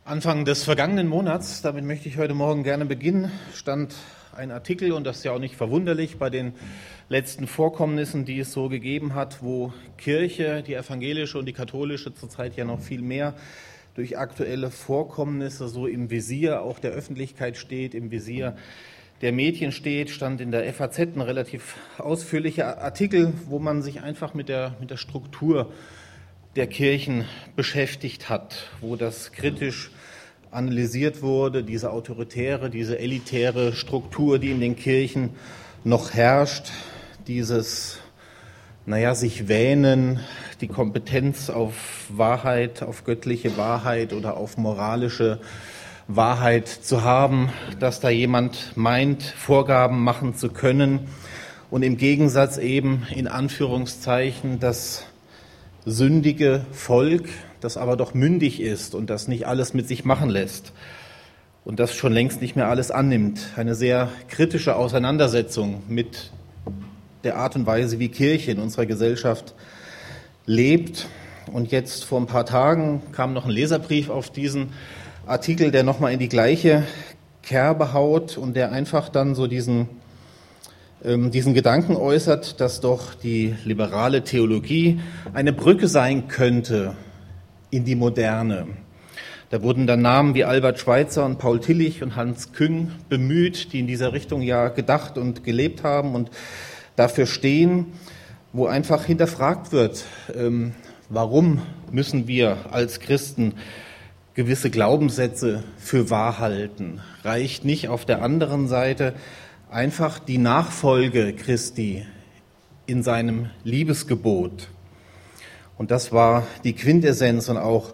Anfang des vergangenen Monats, damit möchte ich heute Morgen gerne beginnen, stand ein Artikel, und das ist ja auch nicht verwunderlich bei den letzten Vorkommnissen, die es so gegeben hat, wo Kirche, die evangelische und die katholische, zurzeit ja noch viel mehr durch aktuelle Vorkommnisse so im Visier auch der Öffentlichkeit steht, im Visier der Medien steht, stand in der FAZ ein relativ ausführlicher Artikel, wo man sich einfach mit der Struktur der Kirchen beschäftigt hat, wo das kritisch analysiert wurde, diese autoritäre, diese elitäre Struktur, die in den Kirchen noch herrscht, dieses, sich wähnen, die Kompetenz auf Wahrheit, auf göttliche Wahrheit oder auf moralische Wahrheit zu haben, dass da jemand meint, Vorgaben machen zu können und im Gegensatz eben in Anführungszeichen das sündige Volk, das aber doch mündig ist und das nicht alles mit sich machen lässt und das schon längst nicht mehr alles annimmt. Eine sehr kritische Auseinandersetzung mit der Art und Weise, wie Kirche in unserer Gesellschaft lebt. Und jetzt vor ein paar Tagen kam noch ein Leserbrief auf diesen Artikel, der nochmal in die gleiche Kerbe haut und der einfach dann so diesen Gedanken äußert, dass doch die liberale Theologie eine Brücke sein könnte in die Moderne. Da wurden dann Namen wie Albert Schweitzer und Paul Tillich und Hans Küng bemüht, die in dieser Richtung ja gedacht und gelebt haben und dafür stehen, wo einfach hinterfragt wird, warum müssen wir als Christen gewisse Glaubenssätze für wahr halten? Reicht nicht auf der anderen Seite einfach die Nachfolge Christi in seinem Liebesgebot? Und das war die Quintessenz und auch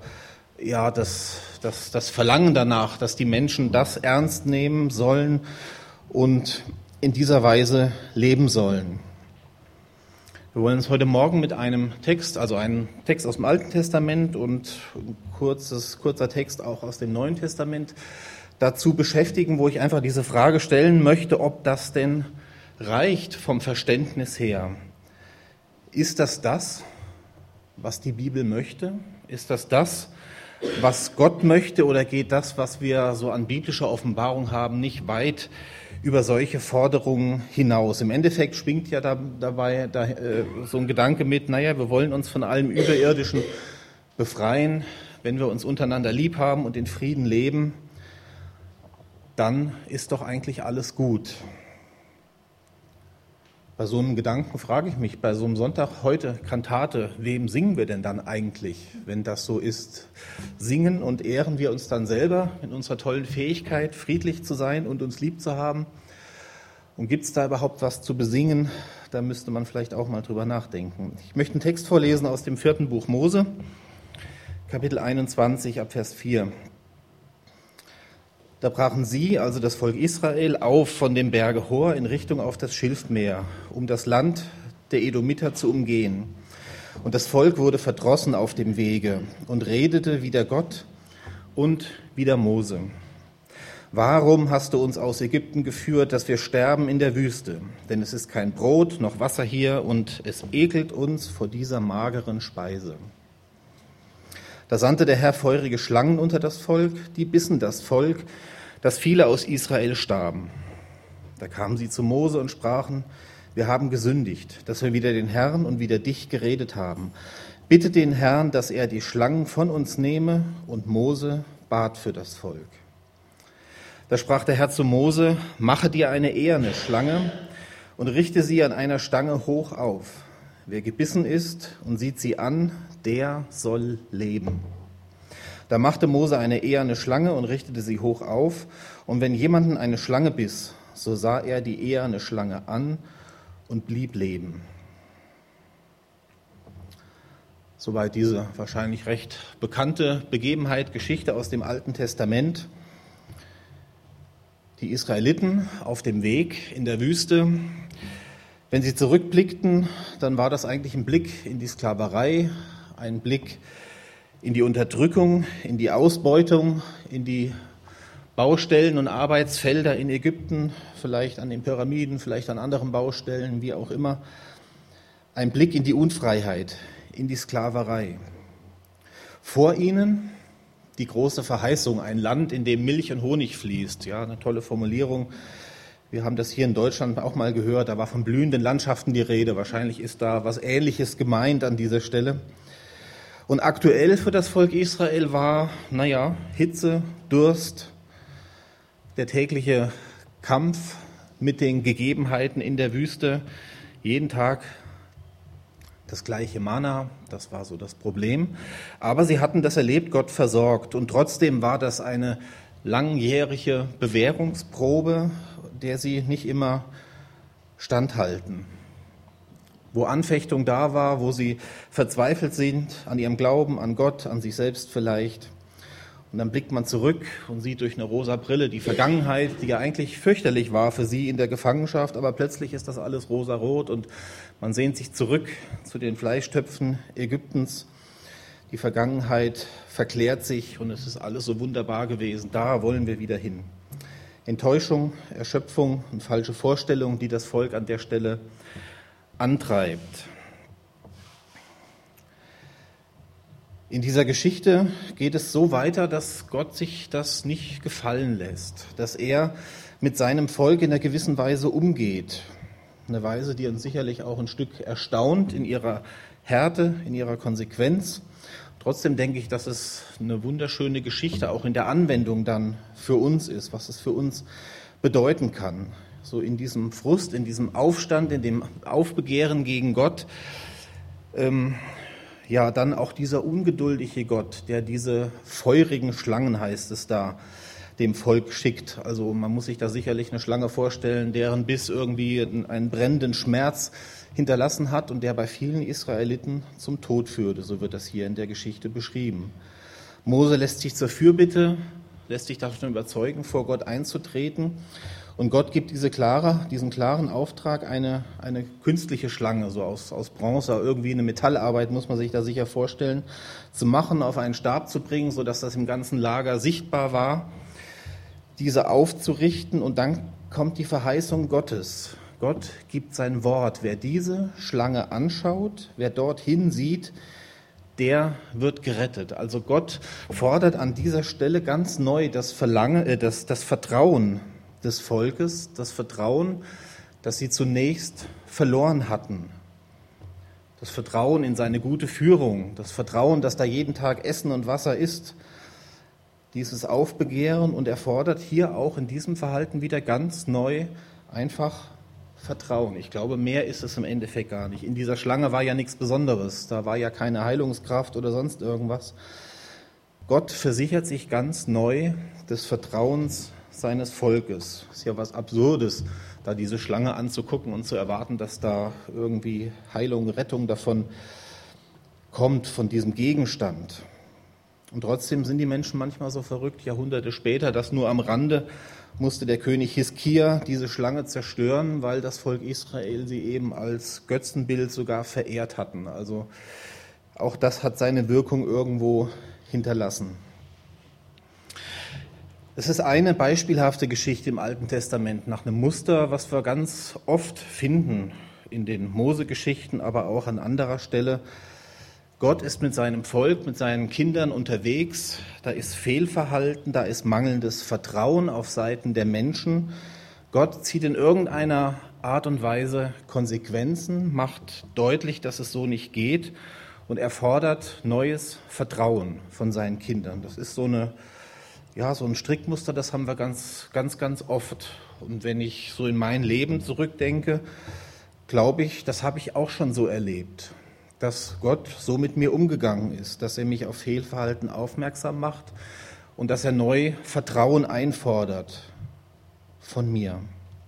das Verlangen danach, dass die Menschen das ernst nehmen sollen und in dieser Weise leben sollen. Wir wollen uns heute Morgen mit einem Text, also einem Text aus dem Alten Testament und ein kurzer Text auch aus dem Neuen Testament dazu beschäftigen, wo ich einfach diese Frage stellen möchte, ob das denn reicht vom Verständnis her. Ist das, was die Bibel möchte? Ist das, was Gott möchte, oder geht das, was wir so an biblischer Offenbarung haben, nicht weit über solche Forderungen hinaus? Im Endeffekt schwingt ja dabei so ein Gedanke mit, wir wollen uns von allem Überirdischen befreien, wenn wir uns untereinander lieb haben und in Frieden leben, dann ist doch eigentlich alles gut. Bei so einem Gedanken frage ich mich, bei so einem Sonntag heute Kantate, wem singen wir denn dann eigentlich, wenn das so ist? Singen und ehren wir uns dann selber mit unserer tollen Fähigkeit, friedlich zu sein und uns lieb zu haben? Und gibt es da überhaupt was zu besingen? Da müsste man vielleicht auch mal drüber nachdenken. Ich möchte einen Text vorlesen aus dem 4. Buch Mose, Kapitel 21, ab Vers 4. Da brachen sie, also das Volk Israel, auf von dem Berge Hor in Richtung auf das Schilfmeer, um das Land der Edomiter zu umgehen. Und das Volk wurde verdrossen auf dem Wege und redete wider Gott und wider Mose. Warum hast du uns aus Ägypten geführt, dass wir sterben in der Wüste? Denn es ist kein Brot noch Wasser hier und es ekelt uns vor dieser mageren Speise. Da sandte der Herr feurige Schlangen unter das Volk, die bissen das Volk, dass viele aus Israel starben. Da kamen sie zu Mose und sprachen: Wir haben gesündigt, dass wir wider den Herrn und wider dich geredet haben. Bitte den Herrn, dass er die Schlangen von uns nehme. Und Mose bat für das Volk. Da sprach der Herr zu Mose: Mache dir eine eherne Schlange und richte sie an einer Stange hoch auf. Wer gebissen ist und sieht sie an, der soll leben. Da machte Mose eine eherne Schlange und richtete sie hoch auf. Und wenn jemanden eine Schlange biss, so sah er die eherne Schlange an und blieb leben. Soweit diese wahrscheinlich recht bekannte Begebenheit, Geschichte aus dem Alten Testament. Die Israeliten auf dem Weg in der Wüste. Wenn sie zurückblickten, dann war das eigentlich ein Blick in die Sklaverei, ein Blick in die Unterdrückung, in die Ausbeutung, in die Baustellen und Arbeitsfelder in Ägypten, vielleicht an den Pyramiden, vielleicht an anderen Baustellen, wie auch immer. Ein Blick in die Unfreiheit, in die Sklaverei. Vor ihnen die große Verheißung, ein Land, in dem Milch und Honig fließt. Ja, eine tolle Formulierung. Wir haben das hier in Deutschland auch mal gehört, da war von blühenden Landschaften die Rede. Wahrscheinlich ist da was Ähnliches gemeint an dieser Stelle. Und aktuell für das Volk Israel war, Hitze, Durst, der tägliche Kampf mit den Gegebenheiten in der Wüste. Jeden Tag das gleiche Manna, das war so das Problem. Aber sie hatten das erlebt, Gott versorgt. Und trotzdem war das eine langjährige Bewährungsprobe, der sie nicht immer standhalten. Wo Anfechtung da war, wo sie verzweifelt sind an ihrem Glauben, an Gott, an sich selbst vielleicht. Und dann blickt man zurück und sieht durch eine rosa Brille die Vergangenheit, die ja eigentlich fürchterlich war für sie in der Gefangenschaft, aber plötzlich ist das alles rosarot und man sehnt sich zurück zu den Fleischtöpfen Ägyptens. Die Vergangenheit verklärt sich und es ist alles so wunderbar gewesen. Da wollen wir wieder hin. Enttäuschung, Erschöpfung und falsche Vorstellungen, die das Volk an der Stelle antreibt. In dieser Geschichte geht es so weiter, dass Gott sich das nicht gefallen lässt, dass er mit seinem Volk in einer gewissen Weise umgeht. Eine Weise, die uns sicherlich auch ein Stück erstaunt in ihrer Härte, in ihrer Konsequenz. Trotzdem denke ich, dass es eine wunderschöne Geschichte auch in der Anwendung dann für uns ist, was es für uns bedeuten kann. So in diesem Frust, in diesem Aufstand, in dem Aufbegehren gegen Gott, dann auch dieser ungeduldige Gott, der diese feurigen Schlangen, heißt es da, dem Volk schickt. Also man muss sich da sicherlich eine Schlange vorstellen, deren Biss irgendwie einen brennenden Schmerz hinterlassen hat und der bei vielen Israeliten zum Tod führte. So wird das hier in der Geschichte beschrieben. Mose lässt sich zur Fürbitte, lässt sich davon überzeugen, vor Gott einzutreten. Und Gott gibt diesen klaren Auftrag, eine künstliche Schlange, so aus Bronze, irgendwie eine Metallarbeit, muss man sich da sicher vorstellen, zu machen, auf einen Stab zu bringen, sodass das im ganzen Lager sichtbar war, diese aufzurichten. Und dann kommt die Verheißung Gottes. Gott gibt sein Wort. Wer diese Schlange anschaut, wer dorthin sieht, der wird gerettet. Also Gott fordert an dieser Stelle ganz neu das Vertrauen des Volkes, das Vertrauen, das sie zunächst verloren hatten. Das Vertrauen in seine gute Führung, das Vertrauen, dass da jeden Tag Essen und Wasser ist. Dieses Aufbegehren, und er fordert hier auch in diesem Verhalten wieder ganz neu einfach Vertrauen. Ich glaube, mehr ist es im Endeffekt gar nicht. In dieser Schlange war ja nichts Besonderes. Da war ja keine Heilungskraft oder sonst irgendwas. Gott versichert sich ganz neu des Vertrauens seines Volkes. Ist ja was Absurdes, da diese Schlange anzugucken und zu erwarten, dass da irgendwie Heilung, Rettung davon kommt, von diesem Gegenstand. Und trotzdem sind die Menschen manchmal so verrückt, Jahrhunderte später, dass nur am Rande musste der König Hiskia diese Schlange zerstören, weil das Volk Israel sie eben als Götzenbild sogar verehrt hatten. Also auch das hat seine Wirkung irgendwo hinterlassen. Es ist eine beispielhafte Geschichte im Alten Testament nach einem Muster, was wir ganz oft finden in den Mose-Geschichten, aber auch an anderer Stelle. Gott ist mit seinem Volk, mit seinen Kindern unterwegs. Da ist Fehlverhalten, da ist mangelndes Vertrauen auf Seiten der Menschen. Gott zieht in irgendeiner Art und Weise Konsequenzen, macht deutlich, dass es so nicht geht und er fordert neues Vertrauen von seinen Kindern. Das ist so ein Strickmuster, das haben wir ganz oft. Und wenn ich so in mein Leben zurückdenke, glaube ich, das habe ich auch schon so erlebt, dass Gott so mit mir umgegangen ist, dass er mich auf Fehlverhalten aufmerksam macht und dass er neu Vertrauen einfordert von mir.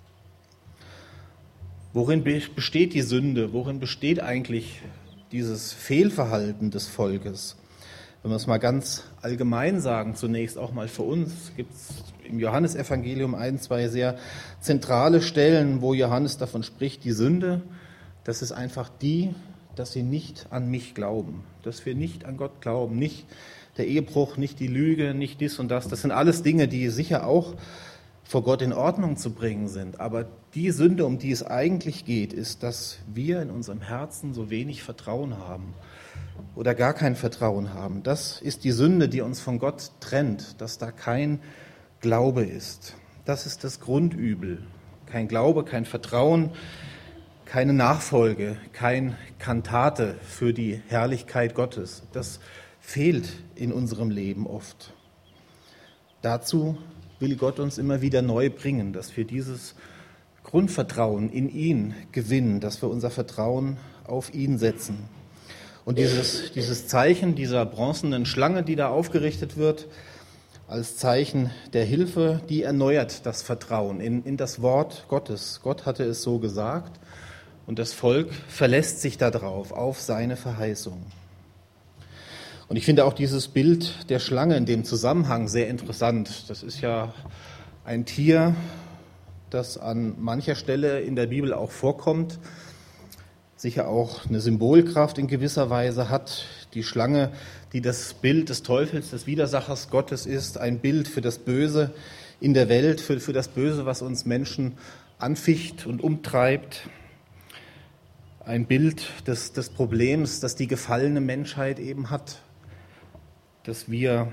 Worin besteht die Sünde? Worin besteht eigentlich dieses Fehlverhalten des Volkes? Wenn wir es mal ganz allgemein sagen, zunächst auch mal für uns, gibt es im Johannesevangelium 2 sehr zentrale Stellen, wo Johannes davon spricht, die Sünde, das ist einfach die, dass sie nicht an mich glauben, dass wir nicht an Gott glauben, nicht der Ehebruch, nicht die Lüge, nicht dies und das. Das sind alles Dinge, die sicher auch vor Gott in Ordnung zu bringen sind. Aber die Sünde, um die es eigentlich geht, ist, dass wir in unserem Herzen so wenig Vertrauen haben. oder gar kein Vertrauen haben. Das ist die Sünde, die uns von Gott trennt, dass da kein Glaube ist. Das ist das Grundübel. Kein Glaube, kein Vertrauen, keine Nachfolge, kein Kantate für die Herrlichkeit Gottes. Das fehlt in unserem Leben oft. Dazu will Gott uns immer wieder neu bringen, dass wir dieses Grundvertrauen in ihn gewinnen, dass wir unser Vertrauen auf ihn setzen. Und dieses Zeichen dieser bronzenen Schlange, die da aufgerichtet wird, als Zeichen der Hilfe, die erneuert das Vertrauen in das Wort Gottes. Gott hatte es so gesagt und das Volk verlässt sich darauf, auf seine Verheißung. Und ich finde auch dieses Bild der Schlange in dem Zusammenhang sehr interessant. Das ist ja ein Tier, das an mancher Stelle in der Bibel auch vorkommt, sicher auch eine Symbolkraft in gewisser Weise hat. Die Schlange, die das Bild des Teufels, des Widersachers Gottes ist, ein Bild für das Böse in der Welt, für das Böse, was uns Menschen anficht und umtreibt. Ein Bild des Problems, das die gefallene Menschheit eben hat, dass wir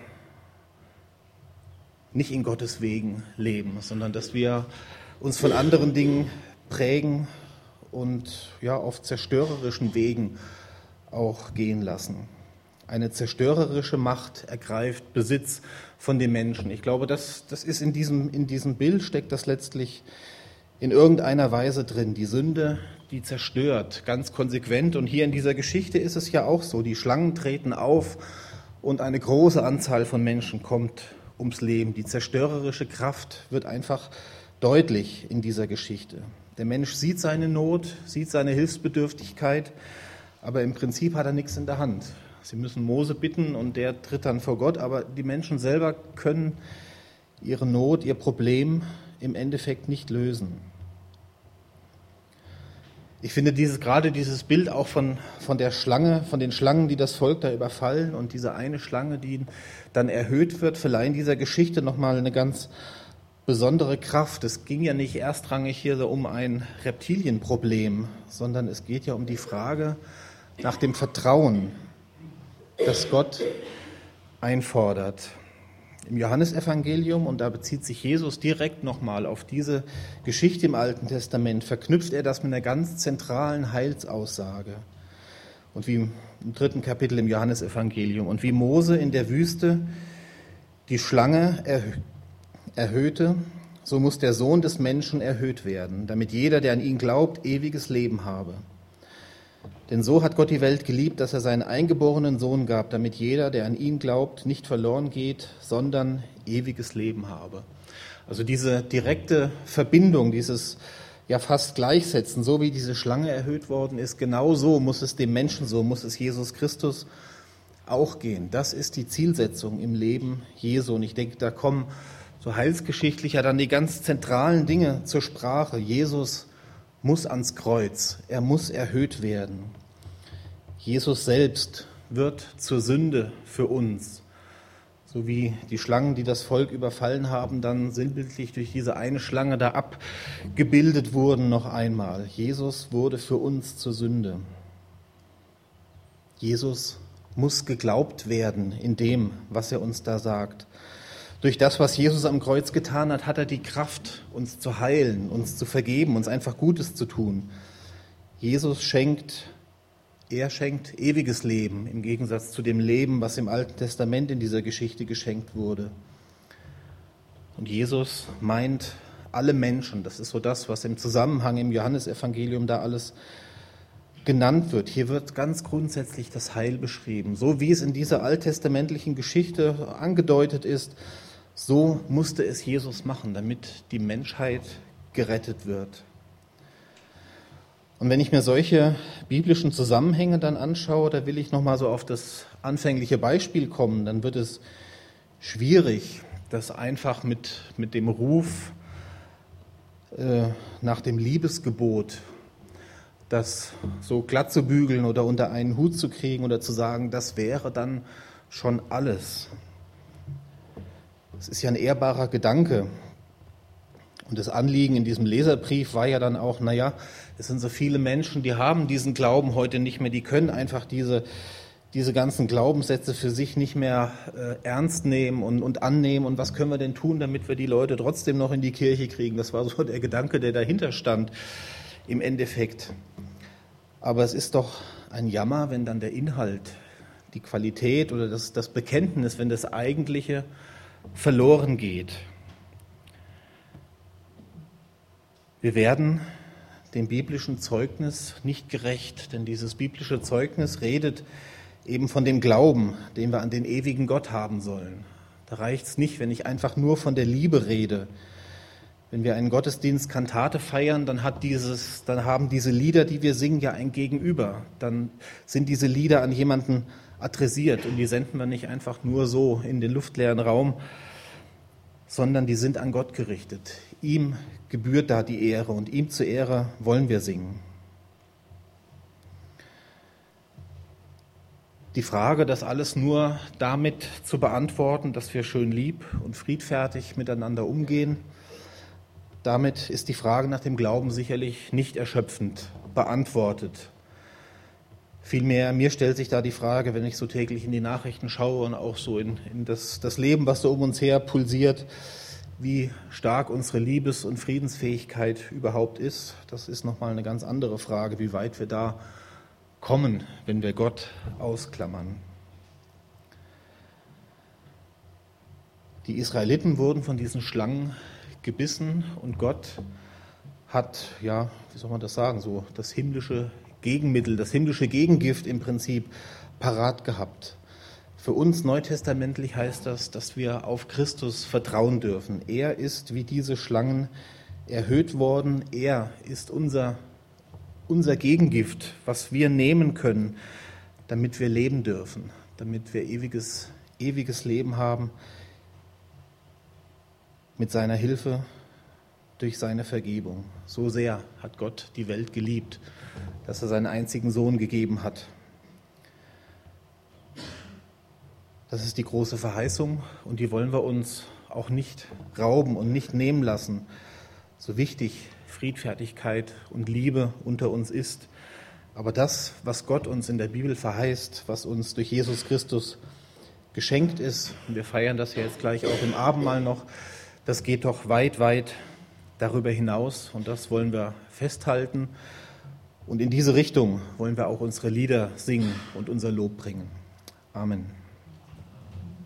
nicht in Gottes Wegen leben, sondern dass wir uns von anderen Dingen prägen und ja, auf zerstörerischen Wegen auch gehen lassen. Eine zerstörerische Macht ergreift Besitz von den Menschen. Ich glaube, das ist in diesem Bild steckt das letztlich in irgendeiner Weise drin. Die Sünde, die zerstört, ganz konsequent. Und hier in dieser Geschichte ist es ja auch so. Die Schlangen treten auf und eine große Anzahl von Menschen kommt ums Leben. Die zerstörerische Kraft wird einfach deutlich in dieser Geschichte. Der Mensch sieht seine Not, sieht seine Hilfsbedürftigkeit, aber im Prinzip hat er nichts in der Hand. Sie müssen Mose bitten und der tritt dann vor Gott, aber die Menschen selber können ihre Not, ihr Problem im Endeffekt nicht lösen. Ich finde gerade dieses Bild auch von der Schlange, von den Schlangen, die das Volk da überfallen und diese eine Schlange, die dann erhöht wird, verleihen dieser Geschichte nochmal eine ganz besondere Kraft. Es ging ja nicht erstrangig hier so um ein Reptilienproblem, sondern es geht ja um die Frage nach dem Vertrauen, das Gott einfordert. Im Johannesevangelium, und da bezieht sich Jesus direkt nochmal auf diese Geschichte im Alten Testament, verknüpft er das mit einer ganz zentralen Heilsaussage. Und wie im 3. Kapitel im Johannesevangelium. Und wie Mose in der Wüste die Schlange erhöhte, so muss der Sohn des Menschen erhöht werden, damit jeder, der an ihn glaubt, ewiges Leben habe. Denn so hat Gott die Welt geliebt, dass er seinen eingeborenen Sohn gab, damit jeder, der an ihn glaubt, nicht verloren geht, sondern ewiges Leben habe. Also diese direkte Verbindung, dieses ja fast Gleichsetzen, so wie diese Schlange erhöht worden ist, genau so muss es dem Menschen, so muss es Jesus Christus auch gehen. Das ist die Zielsetzung im Leben Jesu. Und ich denke, da kommen so heilsgeschichtlich ja dann die ganz zentralen Dinge zur Sprache. Jesus muss ans Kreuz, er muss erhöht werden. Jesus selbst wird zur Sünde für uns, so wie die Schlangen, die das Volk überfallen haben, dann sinnbildlich durch diese eine Schlange da abgebildet wurden noch einmal. Jesus wurde für uns zur Sünde. Jesus muss geglaubt werden in dem, was er uns da sagt. Durch das, was Jesus am Kreuz getan hat, hat er die Kraft, uns zu heilen, uns zu vergeben, uns einfach Gutes zu tun. Jesus schenkt ewiges Leben im Gegensatz zu dem Leben, was im Alten Testament in dieser Geschichte geschenkt wurde. Und Jesus meint alle Menschen. Das ist so das, was im Zusammenhang im Johannesevangelium da alles genannt wird. Hier wird ganz grundsätzlich das Heil beschrieben. So wie es in dieser alttestamentlichen Geschichte angedeutet ist, so musste es Jesus machen, damit die Menschheit gerettet wird. Und wenn ich mir solche biblischen Zusammenhänge dann anschaue, da will ich nochmal so auf das anfängliche Beispiel kommen, dann wird es schwierig, das einfach mit dem Ruf nach dem Liebesgebot, das so glatt zu bügeln oder unter einen Hut zu kriegen oder zu sagen, das wäre dann schon alles. Es ist ja ein ehrbarer Gedanke. Und das Anliegen in diesem Leserbrief war ja dann auch, es sind so viele Menschen, die haben diesen Glauben heute nicht mehr, die können einfach diese diese ganzen Glaubenssätze für sich nicht mehr ernst nehmen und annehmen. Und was können wir denn tun, damit wir die Leute trotzdem noch in die Kirche kriegen? Das war so der Gedanke, der dahinter stand im Endeffekt. Aber es ist doch ein Jammer, wenn dann der Inhalt, die Qualität oder das Bekenntnis, wenn das Eigentliche verloren geht. Wir werden dem biblischen Zeugnis nicht gerecht, denn dieses biblische Zeugnis redet eben von dem Glauben, den wir an den ewigen Gott haben sollen. Da reicht es nicht, wenn ich einfach nur von der Liebe rede. Wenn wir einen Gottesdienst Kantate feiern, dann haben diese Lieder, die wir singen, ja ein Gegenüber. Dann sind diese Lieder an jemanden adressiert und die senden wir nicht einfach nur so in den luftleeren Raum, sondern die sind an Gott gerichtet. Ihm gebührt da die Ehre und ihm zur Ehre wollen wir singen. Die Frage, das alles nur damit zu beantworten, dass wir schön lieb und friedfertig miteinander umgehen, damit ist die Frage nach dem Glauben sicherlich nicht erschöpfend beantwortet. Vielmehr, mir stellt sich da die Frage, wenn ich so täglich in die Nachrichten schaue und auch so in das Leben, was so um uns her pulsiert, wie stark unsere Liebes- und Friedensfähigkeit überhaupt ist. Das ist nochmal eine ganz andere Frage, wie weit wir da kommen, wenn wir Gott ausklammern. Die Israeliten wurden von diesen Schlangen gebissen und Gott hat, ja, wie soll man das sagen, so das himmlische Gegenmittel, das himmlische Gegengift im Prinzip parat gehabt. Für uns neutestamentlich heißt das, dass wir auf Christus vertrauen dürfen. Er ist wie diese Schlangen erhöht worden. Er ist unser Gegengift, was wir nehmen können, damit wir leben dürfen, damit wir ewiges Leben haben mit seiner Hilfe, durch seine Vergebung. So sehr hat Gott die Welt geliebt, dass er seinen einzigen Sohn gegeben hat. Das ist die große Verheißung und die wollen wir uns auch nicht rauben und nicht nehmen lassen. So wichtig Friedfertigkeit und Liebe unter uns ist. Aber das, was Gott uns in der Bibel verheißt, was uns durch Jesus Christus geschenkt ist, und wir feiern das ja jetzt gleich auch im Abendmahl noch, das geht doch weit, weit darüber hinaus und das wollen wir festhalten. Und in diese Richtung wollen wir auch unsere Lieder singen und unser Lob bringen. Amen.